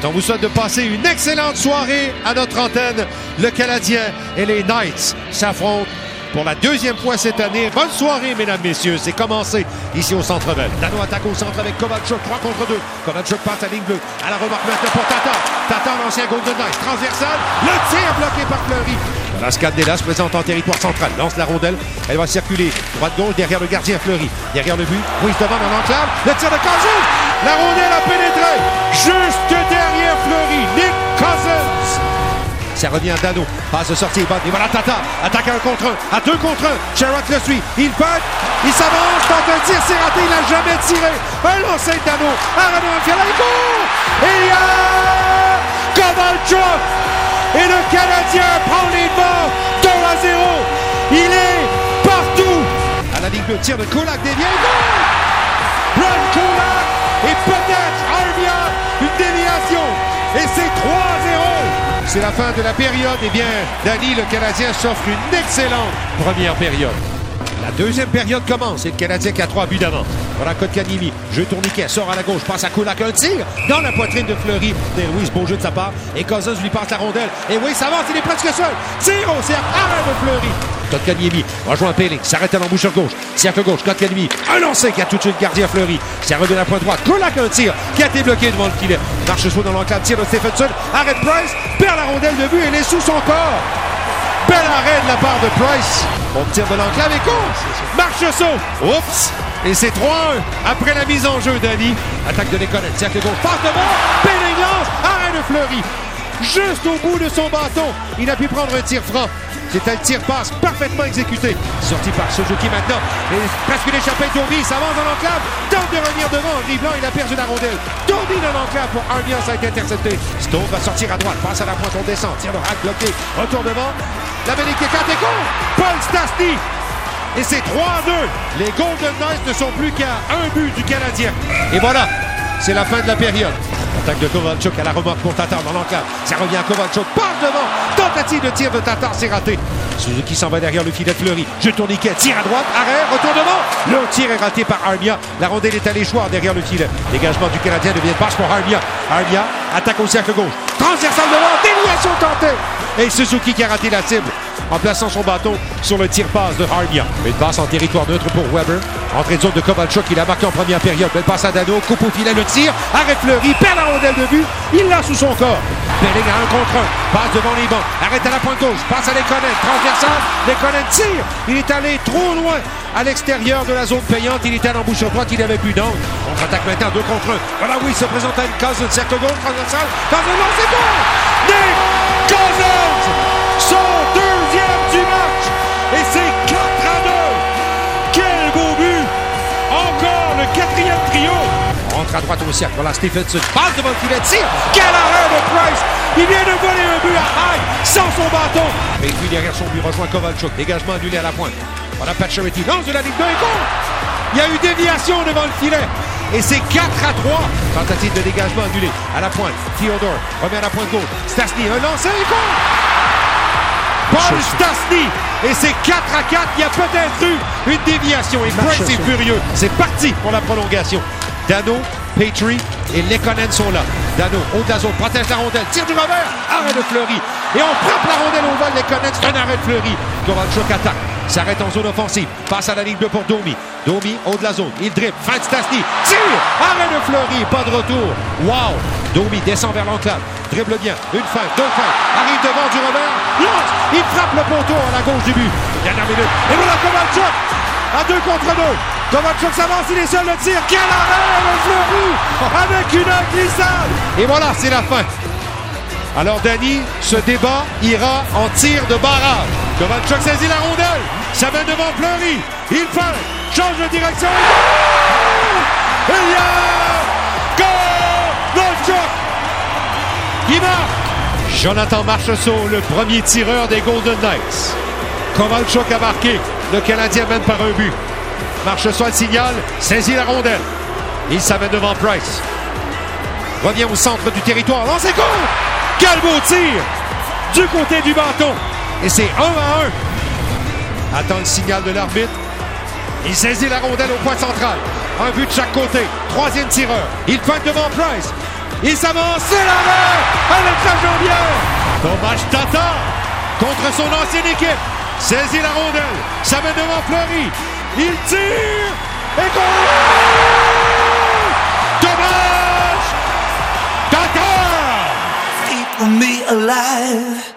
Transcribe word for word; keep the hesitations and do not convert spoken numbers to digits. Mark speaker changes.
Speaker 1: On vous souhaite de passer une excellente soirée à notre antenne. Le Canadien et les Knights s'affrontent pour la deuxième fois cette année. Bonne soirée, mesdames, messieurs. C'est commencé ici au Centre Bell. Dano attaque au centre avec Kovalchuk, trois contre deux. Kovalchuk passe à ligne bleue. À la remarque maintenant pour Tatar. Tatar, l'ancien Golden Knights. Transversal. Le tir bloqué par Fleury. La Scandella se présente en territoire central. Lance la rondelle. Elle va circuler droite-gauche derrière le gardien Fleury. Derrière le but. Ruiz devant dans l'enclave. Le tir de Cousins. La rondelle a pénétré. Juste derrière Fleury. Nick Cousins. Ça revient à Dano. Passe de sortie. Et voilà Tatar. Attaque à un contre un. À deux contre un. Sherratt le suit. Il pète. Il s'avance. Tente un tir. C'est raté. Il n'a jamais tiré. Un lancer de Dano. Arrête dans le filet. Il court. Et il y a Kovalchuk. Et le Canadien prend les devants. deux à zéro. Il est partout. À la ligne de tir de Kulak. Dévié. Brad Kulak. Et peut-être Armia. Une déviation. Et c'est trois à zéro. C'est la fin de la période. Eh bien, Danny, le Canadien s'offre une excellente première période. La deuxième période commence et le Canadien qui a trois buts d'avant. Voilà Kotkaniemi, jeu tourniquet, sort à la gauche, passe à Kulak, un tir dans la poitrine de Fleury. Et Ruiz, beau jeu de sa part. Et Cousins lui passe la rondelle. Et oui, ça avance, il est presque seul. Tire au cercle, arrêt de Fleury. Kotkaniemi rejoint Pelling, s'arrête à l'embouchure gauche. Cercle gauche, Kotkaniemi, un lancé qui a tout de suite le gardien Fleury. Ça revient à la pointe droite. Kulak, un tir qui a été bloqué devant le filet. Marche soit dans l'enclave, tir de Stephenson. Arrête Price, perd la rondelle de but et elle est sous son corps. Bel arrêt de la part de Price. On tire de l'enclave et court. Marchessault. Oups. Et c'est trois un. Après la mise en jeu, Danny. Attaque de Lekonen. Cercle gauche. Passe devant. Pelling lance. Arrêt de Fleury. Juste au bout de son bâton. Il a pu prendre un tir franc. C'était le tir-passe parfaitement exécuté. Sorti par Suzuki maintenant. Et presque l'échappée Domi. Il s'avance dans l'enclave. Tente de revenir devant. Rivlant, il a perdu la rondelle. Domi dans l'enclave pour Armia. Ça a été intercepté. Stone va sortir à droite. Passe à la pointe. On descend. Tire le rack bloqué. Retour devant. La Bellique est quatre et contre. Paul Stastny. Et c'est trois à deux. Les Golden Knights ne sont plus qu'à un but du Canadien. Et voilà. C'est la fin de la période. Attaque de Kovalchuk à la remorque pour Tatar dans l'enclave. Ça revient à Kovalchuk. Passe devant. Tentative de tir de Tatar, c'est raté. Suzuki s'en va derrière le filet de Fleury. Jeu tourniquet, tire à droite, arrêt, retour devant. Le tir est raté par Armia. La rondelle est à l'échoir derrière le filet. Dégagement du Canadien devient passe pour Armia. Armia attaque au cercle gauche. Transversal devant, déviation tentée. Et Suzuki qui a raté la cible en plaçant son bâton sur le tir-passe de Armia. Une passe en territoire neutre pour Weber. Entrée de zone de Kovalchuk, il a marqué en première période. Belle passe à Dano, coupe au filet, le tir. Arrête Fleury, perd la rondelle de but. Il l'a sous son corps. Pelling à un contre un. Passe devant les bancs. Arrête à la pointe gauche. Passe à Lekonen. Transversal. Lekonen tire. Il est allé trop loin à l'extérieur de la zone payante. Il était à l'embouchure droite. Il n'avait plus d'angle. On attaque maintenant deux contre un. Voilà, oui, il se présente à une case de cercle gauche. Transversal. Cousins, non, c'est bon. Nick Cousins. Son deuxième du match. Et c'est quatre à deux. Quel beau but. Encore le quatrième trio. Rentre à droite au cercle. Voilà Stephenson. Passe devant le filet. Tire. Quel arrêt de Price. Il vient de voler un but à High sans son bâton. Et puis derrière son but rejoint Kovalchuk. Dégagement annulé à la pointe. Voilà Pacioretty. Lance de la ligne de et il y a eu déviation devant le filet. Et c'est quatre à trois. Tentative de dégagement annulé à la pointe. Theodore remet à la pointe gauche. Stastny. Un lancer et compte. Paul Stastny. Et c'est quatre à quatre. Il y a peut-être eu une déviation. Et Price est furieux. C'est parti pour la prolongation. Dano, Petrie et Lekonen sont là. Dano, haut de la zone, protège la rondelle, tire du revers, arrêt de Fleury. Et on frappe la rondelle au vol, Lekonen, c'est un arrêt de Fleury. Kovalchuk attaque, s'arrête en zone offensive, passe à la ligne bleue pour Domi. Domi, haut de la zone, il dribble, fin de Stastny, tire, arrêt de Fleury, pas de retour. Wow! Domi descend vers l'enclave, dribble bien, une fin, deux fins, arrive devant du revers, lance, il frappe le poteau à la gauche du but. Dernière minute, et voilà Kovalchuk à deux contre deux. Kovalchuk s'avance, il est seul, le tir. Quel arrêt de Fleury avec une glissade. Et voilà, c'est la fin. Alors Danny, ce débat ira en tir de barrage. Kovalchuk saisit la rondelle. Ça mène devant Fleury. Il fait, change de direction. Et il y a Kovalchuk qui marque. Jonathan Marchessault, le premier tireur des Golden Knights. Kovalchuk a marqué. Le Canadien mène par un but. Marchessault le signal, saisit la rondelle. Il s'amène devant Price. Revient au centre du territoire. Lancez gauche! Quel beau tir! Du côté du bâton. Et c'est un à un. Attend le signal de l'arbitre. Il saisit la rondelle au point central. Un but de chaque côté. Troisième tireur. Il pointe devant Price. Il s'avance, c'est l'arrêt avec sa jambière. Tomáš Tatar contre son ancienne équipe. Saisit la rondelle. Ça met devant Fleury. Il tire. Et goal! Tomáš Tatar!
Speaker 2: Keep me alive.